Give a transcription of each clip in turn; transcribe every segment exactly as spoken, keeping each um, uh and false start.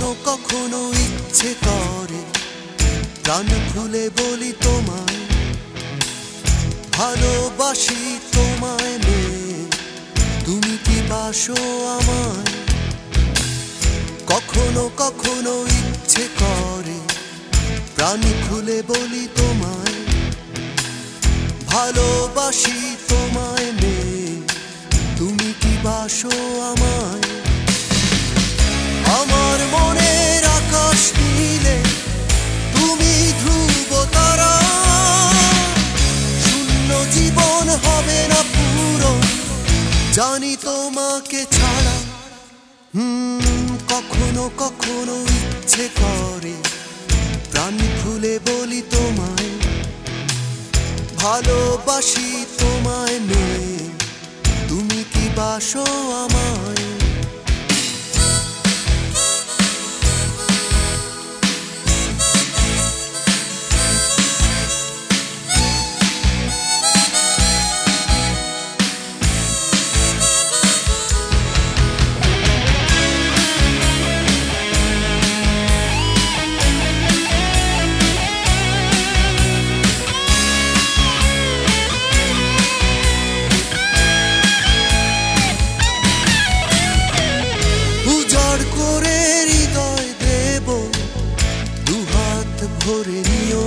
কখনো ইচ্ছে করে প্রাণ খুলে বলি তোমায় ভালোবাসি তোমায় মেয়ে, তুমি কি বাসো আমায়? কখনো কখনো ইচ্ছে করে প্রাণ খুলে বলি তোমায় ভালোবাসি তোমায় মেয়ে, তুমি কি বাসো আমায়? আমার মনের আকাশ নীলে তুমি ধ্রুব তারা, শূন্য জীবন হবে না পুরো জানি তোমাকে ছাড়া। হুম কখনো কখনো ইচ্ছে করে প্রাণ খুলে বলি তোমায় ভালোবাসি তোমায় মেয়ে, তুমি কি বাসো আমায়? করে হৃদয় দেব দুহাত ভরে নিও,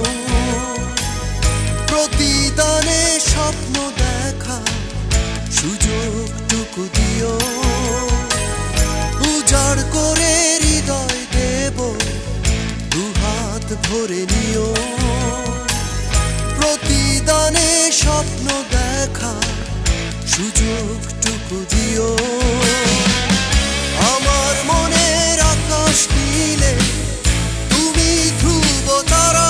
প্রতিদানে স্বপ্ন দেখা সুযোগটুকু দিও। উজাড় করে হৃদয় দেব দুহাত ভরে নিও, প্রতিদানে স্বপ্ন দেখা সুযোগটুকু দিও। আমার মনের আকাশ নীলে তুমি ধ্রুব তারা,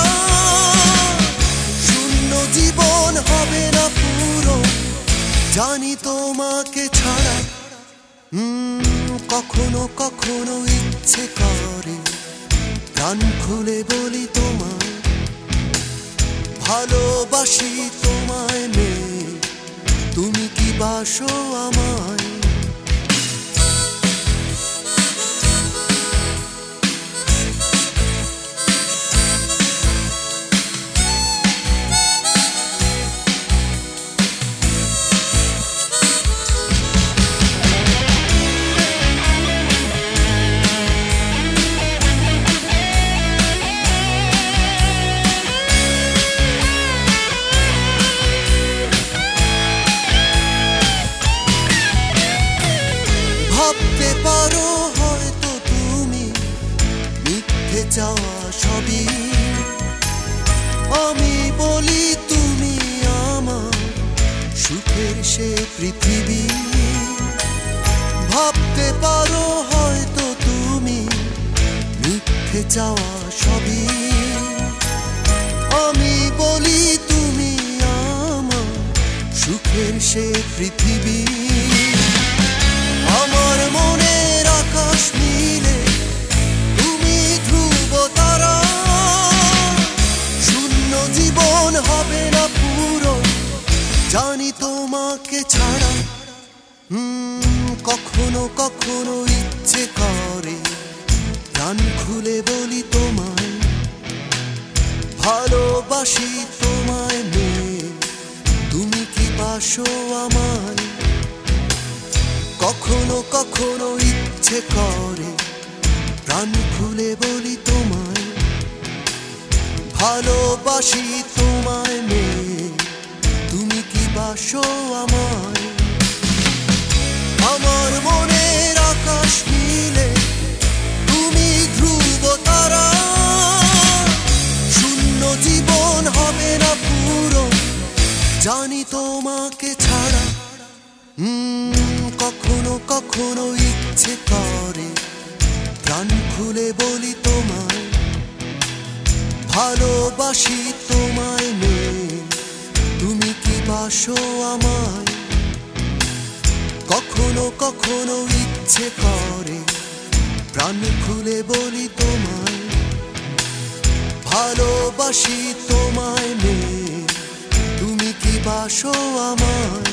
শূন্য জীবন হবে না পুরো জানি তোমাকে ছাড়া। হুম কখনো কখনো ইচ্ছে করে প্রাণ খুলে বলি তোমায় ভালোবাসি তোমায় মেয়ে, তুমি কি বাসো আমায়? ভাবতে পারো হয়তো তুমি মিথ্যে চাওয়া সবই, আমি বলি তুমি আমার সুখের সে পৃথিবী। ভাবতে পারো হয়তো তুমি মিথ্যে চাওয়া সবই, আমি বলি তুমি আমার সুখের সে পৃথিবী। আমার মনের আকাশ নীলে তুমি ধ্রুব তারা, শূন্য জীবন হবে না পুরো জানি তোমাকে ছাড়া। হুম কখনো কখনো ইচ্ছে করে প্রাণ খুলে বলি তোমায় ভালোবাসি তোমায় মেয়ে, তুমি কি বাসো আমায়? কখনো কখনো ইচ্ছে করে প্রাণ খুলে বলি তোমায় ভালোবাসি তোমায় মেয়ে, তুমি কি বাসো আমায়? আমার মনের আকাশ নীলে তুমি ধ্রুব তারা, শূন্য জীবন হবে না পুরো জানি তোমাকে ছাড়া। হুম কখনো কখনো ইচ্ছে করে প্রাণ খুলে বলি তোমায় ভালোবাসি তোমায় মেয়ে, তুমি কি বাসো আমায়? কখনো কখনো ইচ্ছে করে প্রাণ খুলে বলি তোমায় ভালোবাসি তোমায় মেয়ে, তুমি কি বাসো আমায়?